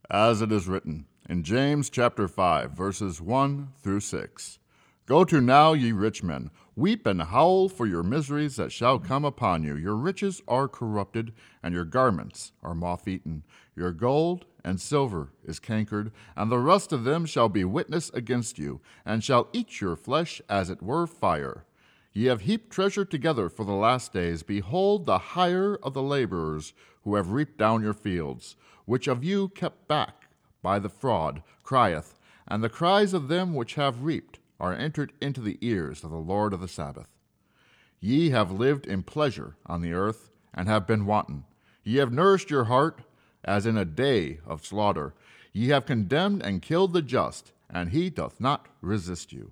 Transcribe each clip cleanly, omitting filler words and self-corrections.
As it is written in James chapter 5, verses 1 through 6. Go to now, ye rich men, weep and howl for your miseries that shall come upon you. Your riches are corrupted, and your garments are moth-eaten. Your gold and silver is cankered, and the rust of them shall be witness against you, and shall eat your flesh as it were fire. Ye have heaped treasure together for the last days. Behold, the hire of the laborers who have reaped down your fields, which of you kept back by the fraud, crieth, and the cries of them which have reaped are entered into the ears of the Lord of the Sabbath. Ye have lived in pleasure on the earth, and have been wanton. Ye have nourished your heart as in a day of slaughter. Ye have condemned and killed the just, and he doth not resist you.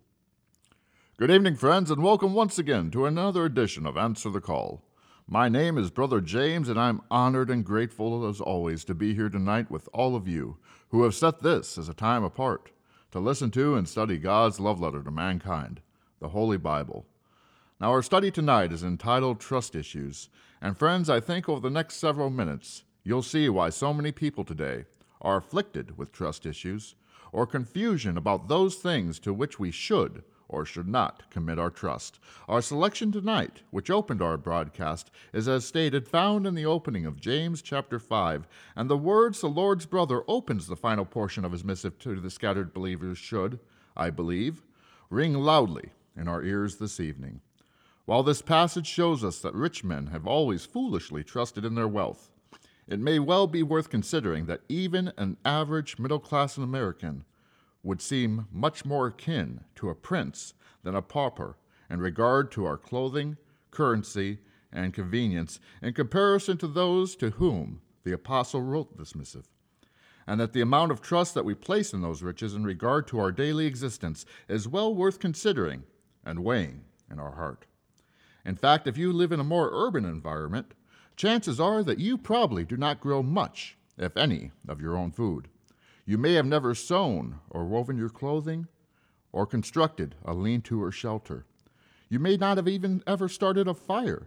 Good evening, friends, and welcome once again to another edition of Answer the Call. My name is Brother James, and I'm honored and grateful as always to be here tonight with all of you who have set this as a time apart to listen to and study God's love letter to mankind, the Holy Bible. Now, our study tonight is entitled Trust Issues, and friends, I think over the next several minutes, you'll see why so many people today are afflicted with trust issues or confusion about those things to which we should or should not commit our trust. Our selection tonight, which opened our broadcast, is as stated found in the opening of James chapter 5, and the words the Lord's brother opens the final portion of his missive to the scattered believers should, I believe, ring loudly in our ears this evening. While this passage shows us that rich men have always foolishly trusted in their wealth, it may well be worth considering that even an average middle-class American would seem much more akin to a prince than a pauper in regard to our clothing, currency, and convenience in comparison to those to whom the apostle wrote this missive, and that the amount of trust that we place in those riches in regard to our daily existence is well worth considering and weighing in our heart. In fact, if you live in a more urban environment, chances are that you probably do not grow much, if any, of your own food. You may have never sewn or woven your clothing or constructed a lean-to or shelter. You may not have even ever started a fire.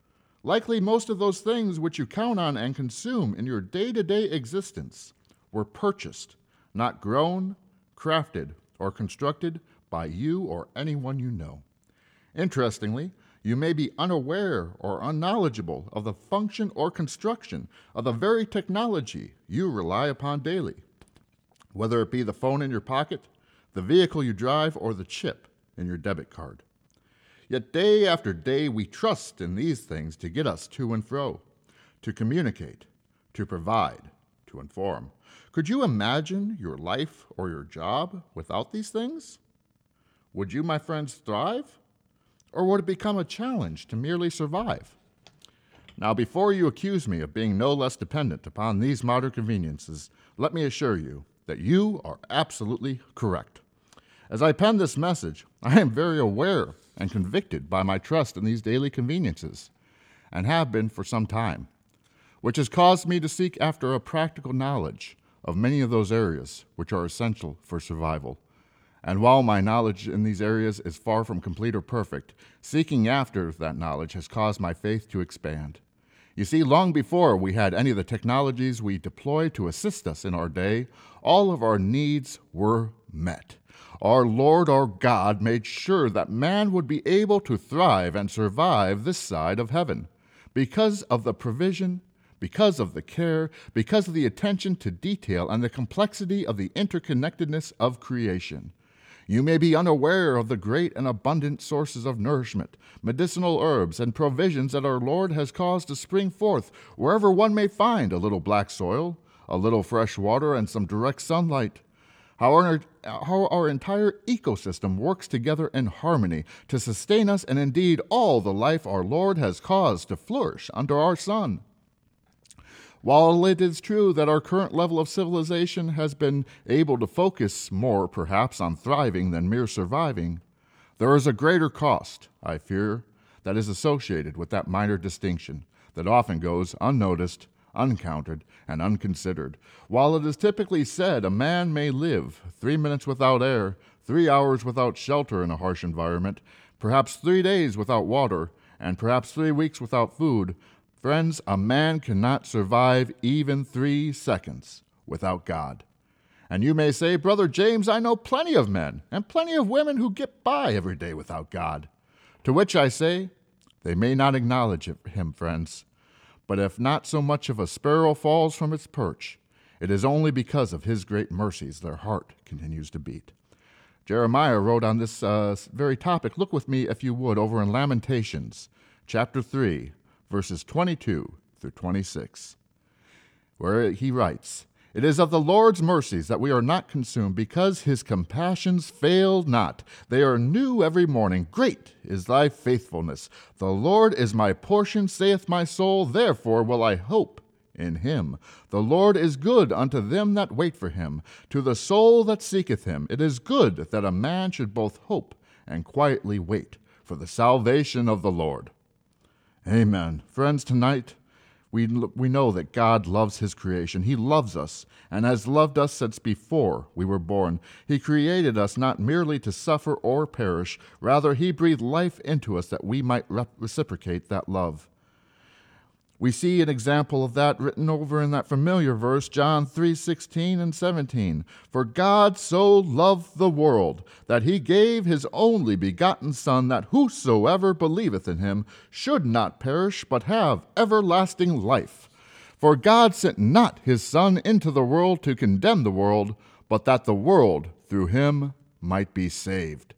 Likely most of those things which you count on and consume in your day-to-day existence were purchased, not grown, crafted, or constructed by you or anyone you know. Interestingly, you may be unaware or unknowledgeable of the function or construction of the very technology you rely upon daily, whether it be the phone in your pocket, the vehicle you drive, or the chip in your debit card. Yet day after day we trust in these things to get us to and fro, to communicate, to provide, to inform. Could you imagine your life or your job without these things? Would you, my friends, thrive? Or would it become a challenge to merely survive? Now, before you accuse me of being no less dependent upon these modern conveniences, let me assure you that you are absolutely correct. As I pen this message, I am very aware and convicted by my trust in these daily conveniences, and have been for some time, which has caused me to seek after a practical knowledge of many of those areas which are essential for survival. And while my knowledge in these areas is far from complete or perfect, seeking after that knowledge has caused my faith to expand. You see, long before we had any of the technologies we deploy to assist us in our day, all of our needs were met. Our Lord, our God, made sure that man would be able to thrive and survive this side of heaven because of the provision, because of the care, because of the attention to detail and the complexity of the interconnectedness of creation. You may be unaware of the great and abundant sources of nourishment, medicinal herbs, and provisions that our Lord has caused to spring forth wherever one may find a little black soil, a little fresh water, and some direct sunlight. How our entire ecosystem works together in harmony to sustain us and indeed all the life our Lord has caused to flourish under our sun. While it is true that our current level of civilization has been able to focus more, perhaps, on thriving than mere surviving, there is a greater cost, I fear, that is associated with that minor distinction that often goes unnoticed, uncounted, and unconsidered. While it is typically said a man may live 3 minutes without air, 3 hours without shelter in a harsh environment, perhaps 3 days without water, and perhaps 3 weeks without food, friends, a man cannot survive even 3 seconds without God. And you may say, Brother James, I know plenty of men and plenty of women who get by every day without God. To which I say, they may not acknowledge him, friends. But if not so much of a sparrow falls from its perch, it is only because of his great mercies their heart continues to beat. Jeremiah wrote on this very topic. Look with me, if you would, over in Lamentations, chapter 3, verses 22 through 26, where he writes, It is of the Lord's mercies that we are not consumed, because his compassions fail not. They are new every morning. Great is thy faithfulness. The Lord is my portion, saith my soul, therefore will I hope in him. The Lord is good unto them that wait for him, to the soul that seeketh him. It is good that a man should both hope and quietly wait for the salvation of the Lord. Amen. Friends, tonight we know that God loves his creation. He loves us and has loved us since before we were born. He created us not merely to suffer or perish. Rather, he breathed life into us that we might reciprocate that love. We see an example of that written over in that familiar verse, John 3:16 and 17. For God so loved the world that he gave his only begotten Son, that whosoever believeth in him should not perish, but have everlasting life. For God sent not his Son into the world to condemn the world, but that the world through him might be saved.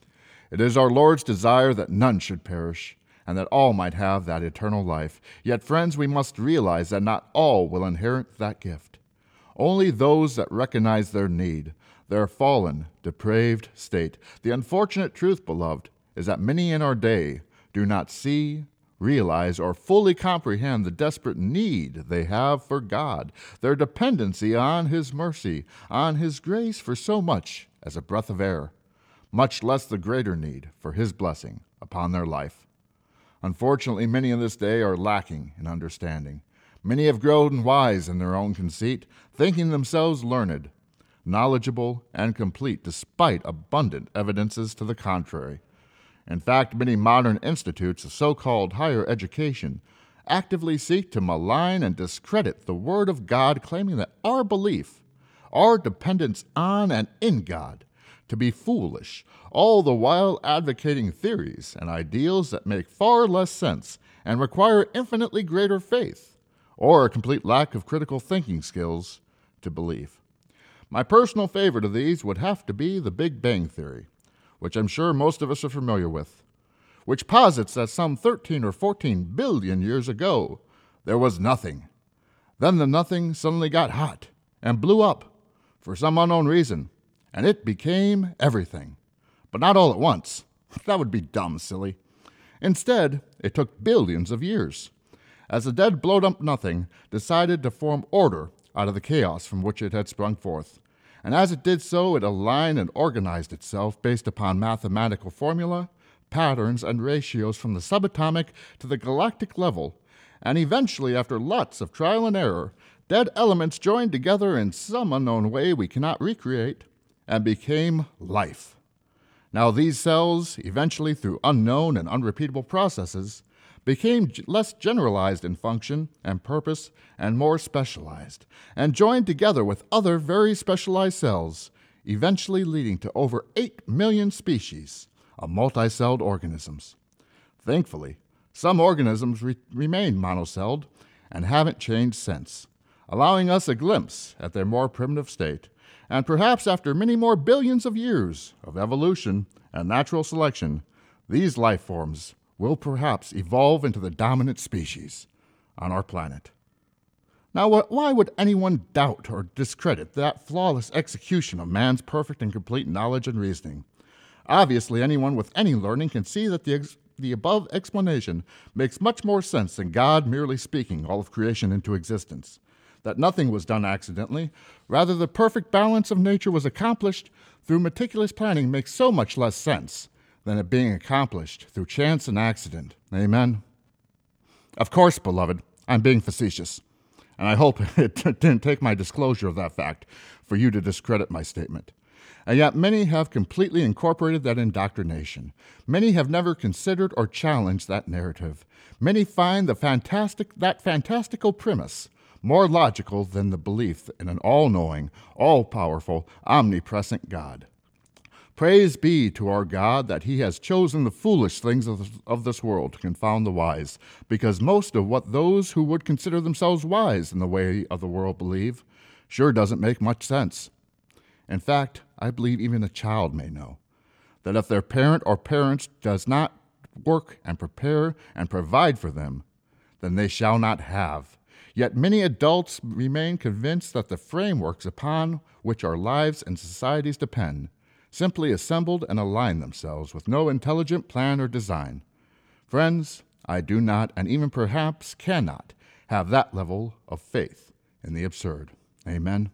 It is our Lord's desire that none should perish, and that all might have that eternal life. Yet, friends, we must realize that not all will inherit that gift. Only those that recognize their need, their fallen, depraved state. The unfortunate truth, beloved, is that many in our day do not see, realize, or fully comprehend the desperate need they have for God, their dependency on his mercy, on his grace for so much as a breath of air, much less the greater need for his blessing upon their life. Unfortunately, many in this day are lacking in understanding. Many have grown wise in their own conceit, thinking themselves learned, knowledgeable, and complete, despite abundant evidences to the contrary. In fact, many modern institutes of so-called higher education actively seek to malign and discredit the Word of God, claiming that our belief, our dependence on and in God, to be foolish, all the while advocating theories and ideals that make far less sense and require infinitely greater faith, or a complete lack of critical thinking skills to believe. My personal favorite of these would have to be the Big Bang Theory, which I'm sure most of us are familiar with, which posits that some 13 or 14 billion years ago, there was nothing. Then the nothing suddenly got hot and blew up for some unknown reason, and it became everything. But not all at once. That would be dumb, silly. Instead, it took billions of years, as the dead blowed up nothing decided to form order out of the chaos from which it had sprung forth. And as it did so, it aligned and organized itself based upon mathematical formula, patterns, and ratios from the subatomic to the galactic level, and eventually, after lots of trial and error, dead elements joined together in some unknown way we cannot recreate, and became life. Now these cells, eventually through unknown and unrepeatable processes, became less generalized in function and purpose and more specialized, and joined together with other very specialized cells, eventually leading to over 8 million species of multicelled organisms. Thankfully, some organisms remain monocelled and haven't changed since, allowing us a glimpse at their more primitive state. And perhaps after many more billions of years of evolution and natural selection, these life forms will perhaps evolve into the dominant species on our planet. Now, why would anyone doubt or discredit that flawless execution of man's perfect and complete knowledge and reasoning? Obviously, anyone with any learning can see that the above explanation makes much more sense than God merely speaking all of creation into existence. That nothing was done accidentally. Rather, the perfect balance of nature was accomplished through meticulous planning makes so much less sense than it being accomplished through chance and accident. Amen? Of course, beloved, I'm being facetious, and I hope it didn't take my disclosure of that fact for you to discredit my statement. And yet many have completely incorporated that indoctrination. Many have never considered or challenged that narrative. Many find that fantastical premise more logical than the belief in an all-knowing, all-powerful, omnipresent God. Praise be to our God that he has chosen the foolish things of this world to confound the wise, because most of what those who would consider themselves wise in the way of the world believe sure doesn't make much sense. In fact, I believe even a child may know that if their parent or parents does not work and prepare and provide for them, then they shall not have. Yet many adults remain convinced that the frameworks upon which our lives and societies depend simply assembled and aligned themselves with no intelligent plan or design. Friends, I do not, and even perhaps cannot, have that level of faith in the absurd. Amen.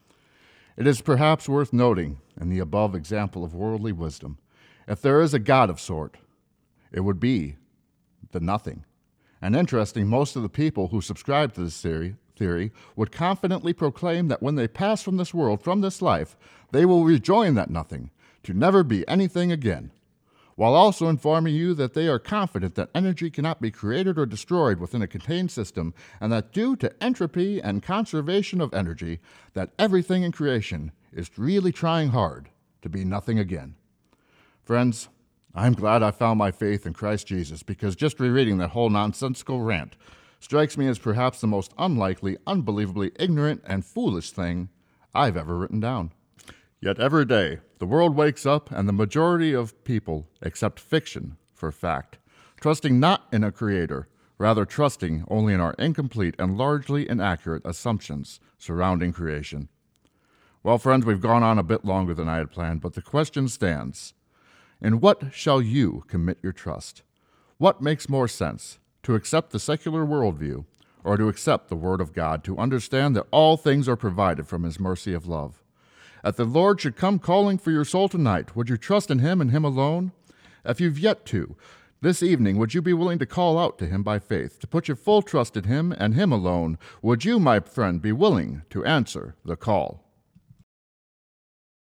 It is perhaps worth noting in the above example of worldly wisdom, if there is a God of sort, it would be the nothing. And interesting, most of the people who subscribe to this theory would confidently proclaim that when they pass from this world, from this life, they will rejoin that nothing, to never be anything again, while also informing you that they are confident that energy cannot be created or destroyed within a contained system, and that due to entropy and conservation of energy, that everything in creation is really trying hard to be nothing again. Friends, I'm glad I found my faith in Christ Jesus, because just rereading that whole nonsensical rant strikes me as perhaps the most unlikely, unbelievably ignorant, and foolish thing I've ever written down. Yet every day, the world wakes up and the majority of people accept fiction for fact, trusting not in a creator, rather trusting only in our incomplete and largely inaccurate assumptions surrounding creation. Well, friends, we've gone on a bit longer than I had planned, but the question stands. In what shall you commit your trust? What makes more sense, to accept the secular worldview or to accept the Word of God, to understand that all things are provided from His mercy of love? If the Lord should come calling for your soul tonight, would you trust in Him and Him alone? If you've yet to, this evening, would you be willing to call out to Him by faith, to put your full trust in Him and Him alone? Would you, my friend, be willing to answer the call?